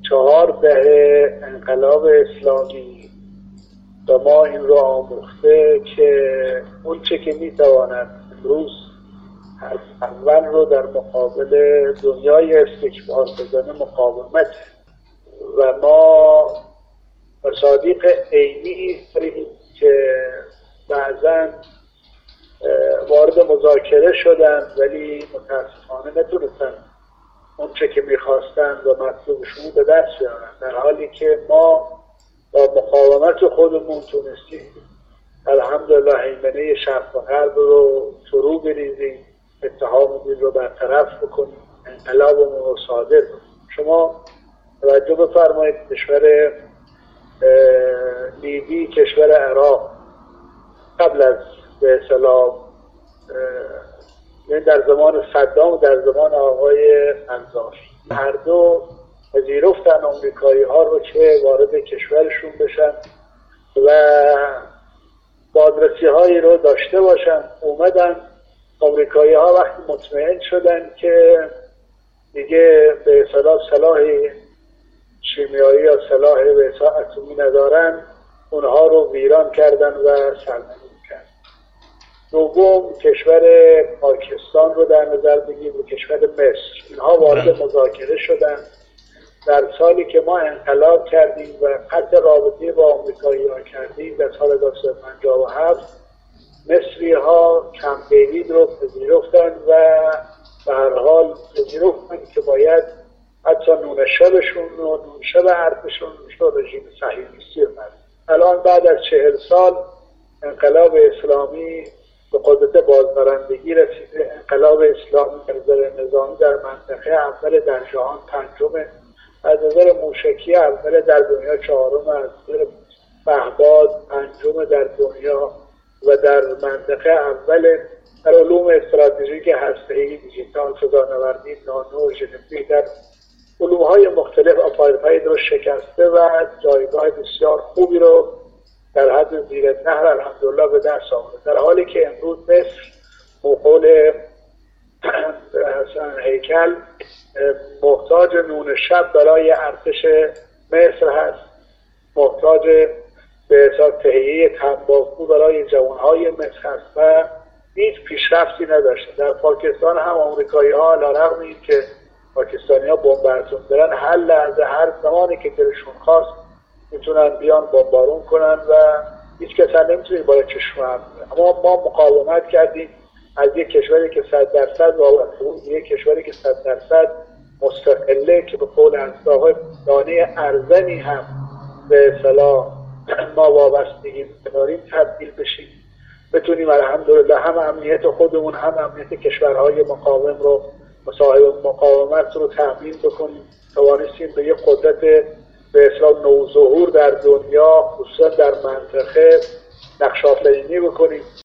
4 دهه انقلاب اسلامی و ما این رو آموخته که اون چه که میتواند امروز اول رو در مقابل دنیای استکبار بزنه مقاومت و ما مصادیق عینی داریم که بعضا وارد مذاکره شدن ولی متاسفانه نتونستن اون چه که میخواستن و مطلوبشون به دست بیارن، در حالی که ما با مقاومت خودمون تونستیم الحمدلله هیمنه شرق و غرب رو فرو بریزیم، اتهام دین رو برطرف بکنیم، انقلابمون رو صادر کنیم. شما توجه بفرمایید کشور لیبی، کشور عراق قبل از به اصطلاح در زمان صدام و در زمان آقای قذافی هر دو پذیرفتن آمریکایی ها رو که وارد کشورشون بشن و بازرسی هایی رو داشته باشن. اومدن آمریکایی ها وقتی مطمئن شدن که دیگه به اصطلاح سلاح شیمیایی یا سلاح به اصطلاح اتمی ندارن، اونها رو ویران کردن و سرنگون کردن. دوم کشور پاکستان رو در نظر بگیریم و کشور مصر، اینها وارد مذاکره شدن. در سالی که ما انقلاب کردیم و قطع رابطه با آمریکایی ها کردیم در سال 1957 مصری ها کمپ دیوید رو پذیرفتن و به هر حال پذیرفتن که باید حتی نون شبشون و نون شب ارتشون رو رژیم صهیونیستی رو برد. الان بعد از 40 سال انقلاب اسلامی به قدرت بازدارندگی رسیده. انقلاب اسلامی از نظر نظامی در منطقه اول در جهان پنجمه، از نظر موشکی اول در دنیا چهارم، از نظر پهپاد پنجم در دنیا و در منطقه اول در علوم استراتژیک هسته‌ای، دیجیتال، فضانوردی، نانو، ژنتیک، در علوم‌های مختلف آپارتاید رو شکسته و جایگاه بسیار خوبی رو در حد زیر نهر الحمدلله به دست آورده. در حالی که امروز مصر مقول حسن هیکل محتاج نون شب برای ارتش مصر هست، محتاج به حساب تهیه تنباکو برای جوانهای مصر هست و هیچ پیشرفتی نداشته. در پاکستان هم آمریکایی ها علیرغم این که پاکستانی ها بمبارون دارن، هر لحظه هر زمانی که دلشون خواست میتونن بیان بمبارون کنن و هیچ کس هم نمیتونه بالا چشم هم. اما ما مقاومت کردیم از یک کشوری که 100% وابسته بود، یک کشوری که 100% مستقله که به قول انصاف دانه ارزنی هم به اصطلاح ما وابستگی داریم تبدیل بشیم، بتونیم الحمدلله هم امنیت خودمون هم امنیت کشورهای مقاوم رو مصاحب مقاومت رو تامین بکنیم. توانستیم به یک قدرت به اصطلاح نوظهور در دنیا خصوصا در منطقه نقش آفرینی بکنیم.